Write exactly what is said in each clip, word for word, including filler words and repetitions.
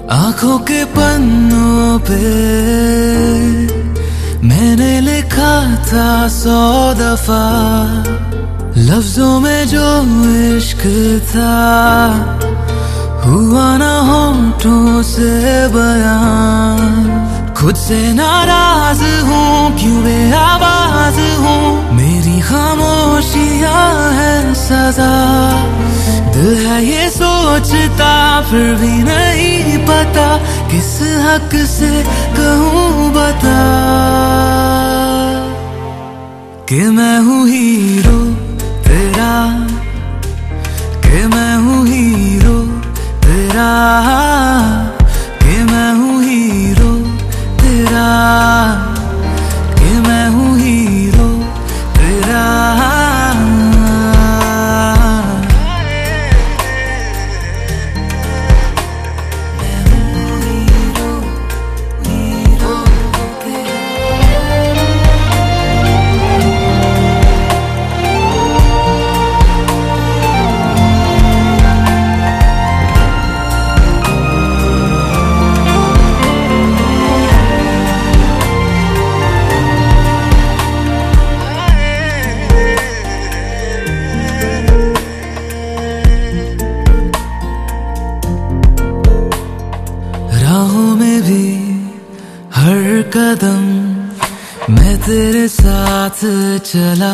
आंखों के पन्नों पे मैंने लिखा था सौ दफा, लफ्जों में जो इश्क था हुआ ना होठों से बयां। खुद से नाराज हूँ, क्यों बेआवाज हूँ, मेरी खामोशियाँ है सजा। दिल है ये सोचता फिर भी नहीं पता, किस हक से कहूँ बता कि मैं हूँ हीरो तेरा, कि मैं हूँ हीरो तेरा, कि मैं हूँ हीरो तेरा, कि मैं हूँ हीरो तेरा। राहों में भी हर कदम मैं तेरे साथ चला,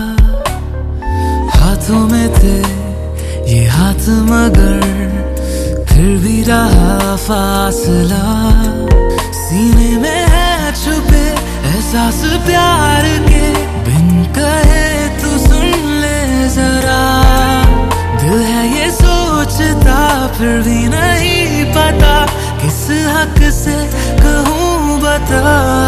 हाथों में थे ये हाथ मगर फिर भी रहा फासला। सीने में है छुपे एहसास प्यार के, बिन कहे तू सुन ले जरा। दिल है ये सोचता फिर भी नहीं पता, किस हक से कहूँ बता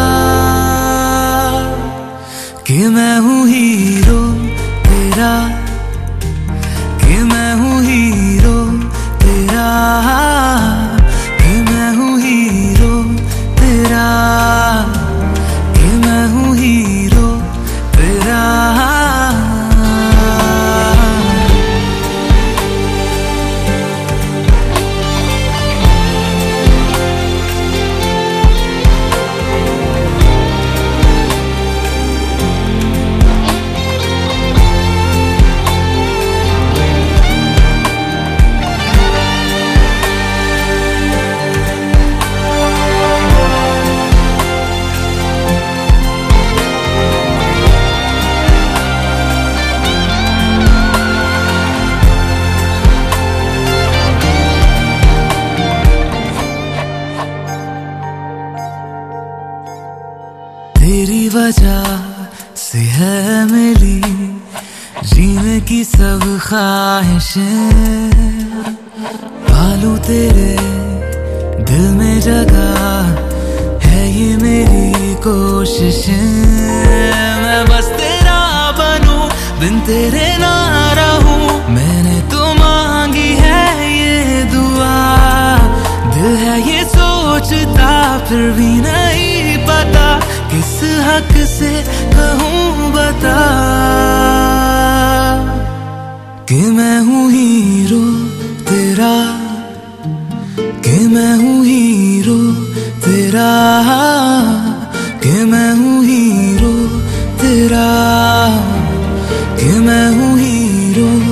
कि मैं हूँ हीरो तेरा, कि मैं हूँ हीरो तेरा, कि मैं हूँ हीरो तेरा, कि मैं हूँ हीरो तेरा। तेरी वजह से है मिली जीने की सब ख्वाहिशें, पालू तेरे दिल में जगह है ये मेरी कोशिशें। मैं बस तेरा बनूं बिन तेरे ना रहूं, मैंने तो मांगी है ये दुआ। दिल है ये सोचता फिर भी नहीं पता, किस हक से कहूँ बता कि मैं हूँ हीरो तेरा, कि मैं हूँ हीरो तेरा, कि मैं हूँ हीरो तेरा, कि मैं हूँ हीरो